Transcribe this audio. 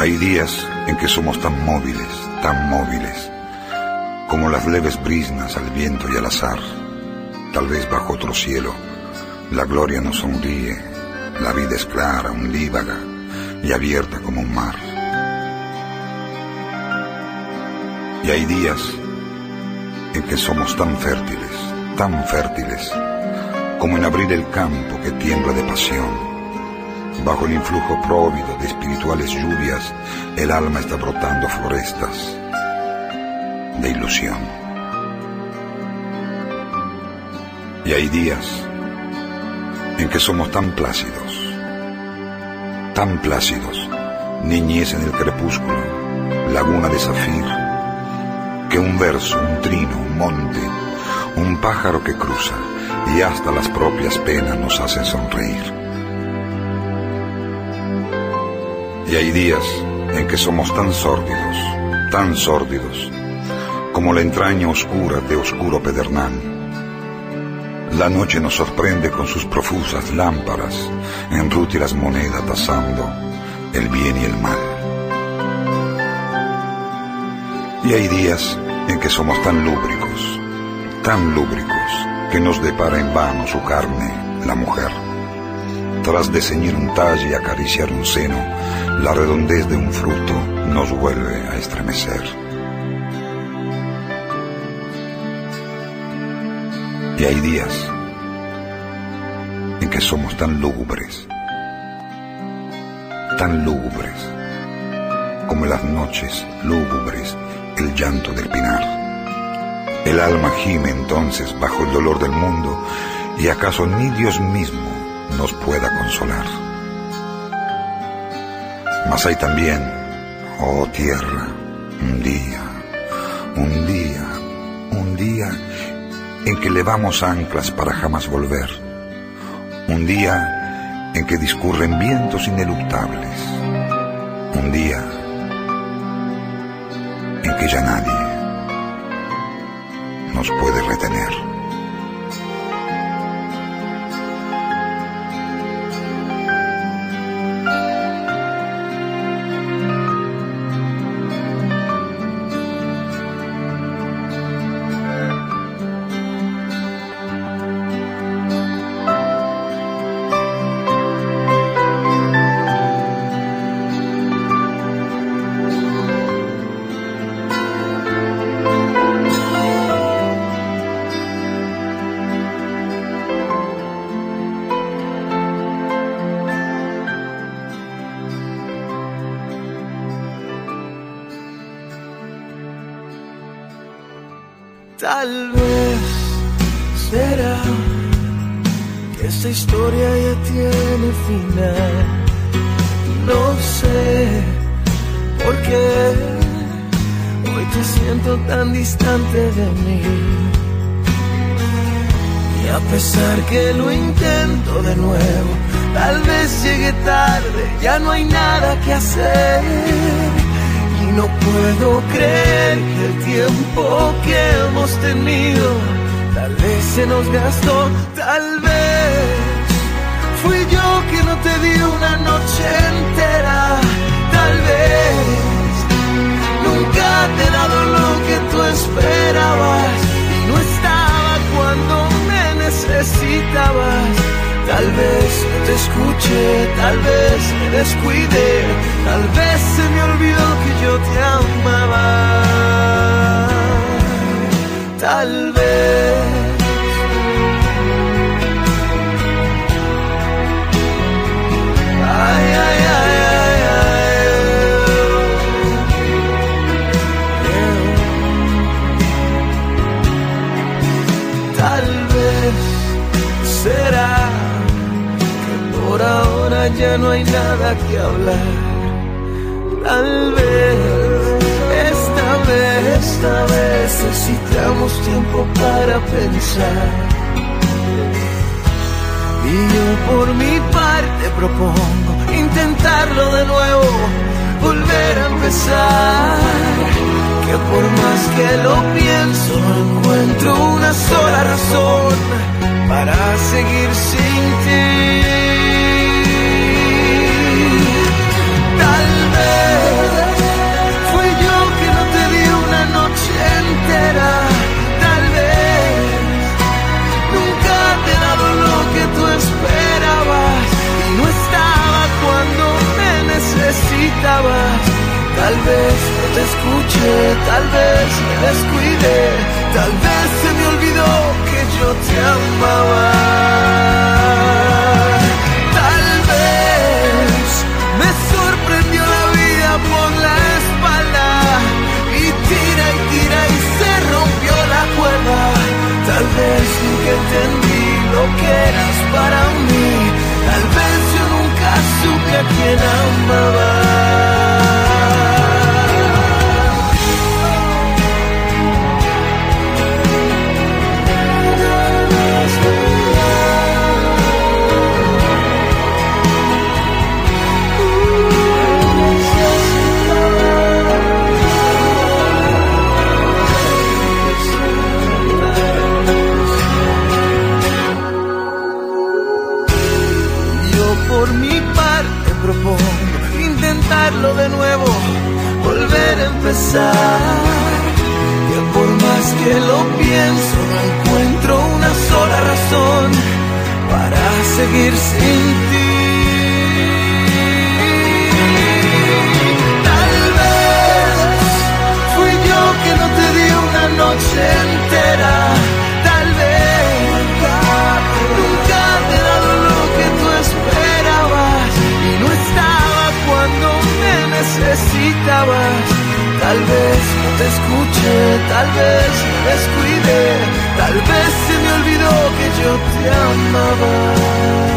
Hay días en que somos tan móviles, como las leves brisnas al viento y al azar. Tal vez bajo otro cielo la gloria nos sonríe, la vida es clara, undívaga y abierta como un mar. Y hay días en que somos tan fértiles, como en abrir el campo que tiembla de pasión. Bajo el influjo próvido de espirituales lluvias, el alma está brotando florestas de ilusión. Y hay días en que somos tan plácidos, niñez en el crepúsculo, laguna de zafir, que un verso, un trino, un monte, un pájaro que cruza, y hasta las propias penas nos hacen sonreír. Y hay días en que somos tan sórdidos, como la entraña oscura de oscuro pedernal. La noche nos sorprende con sus profusas lámparas, en rútilas monedas tasando el bien y el mal. Y hay días en que somos tan lúbricos, que nos depara en vano su carne, la mujer. Tras de ceñir un talle y acariciar un seno, la redondez de un fruto nos vuelve a estremecer. Y hay días en que somos tan lúgubres, como las noches lúgubres, el llanto del pinar. El alma gime entonces bajo el dolor del mundo, y acaso ni Dios mismo nos pueda consolar. Mas hay también, oh tierra, un día en que levamos anclas para jamás volver, un día en que discurren vientos ineluctables, un día en que ya nadie nos puede retener. Tal vez será que esta historia ya tiene final. No sé por qué hoy te siento tan distante de mí. Y a pesar que lo intento de nuevo, tal vez llegue tarde, ya no hay nada que hacer. Y no puedo creer que el tiempo que hemos tenido tal vez se nos gastó. Tal vez fui yo que no te di una noche entera. Tal vez nunca te he dado lo que tú esperabas y no estaba cuando me necesitabas. Tal vez no te escuché, tal vez me descuidé, tal vez se me olvidó que yo te amaba. Tal vez ay, ay, ay, ay, ay. Tal vez será por ahora ya no hay nada que hablar. Tal vez, esta vez necesitamos tiempo para pensar. Y yo por mi parte propongo intentarlo de nuevo, volver a empezar. Que por más que lo pienso, no encuentro una sola razón para seguir sin ti. Tal vez tal vez no te escuché, tal vez me descuidé, tal vez se me olvidó que yo te amaba. Tal vez me sorprendió la vida por la espalda y tira y se rompió la cuerda. Tal vez nunca entendí lo que eras para mí, tal vez yo nunca supe a quién amaba. Por mi parte propongo intentarlo de nuevo, volver a empezar. Que por más que lo pienso, no encuentro una sola razón para seguir sin ti. Tal vez fui yo que no te di una noche entera. Tal vez nunca te he dado lo que tú esperabas y no estaba cuando me necesitabas. Tal vez no te escuché, tal vez me descuidé, tal vez se me olvidó que yo te amaba.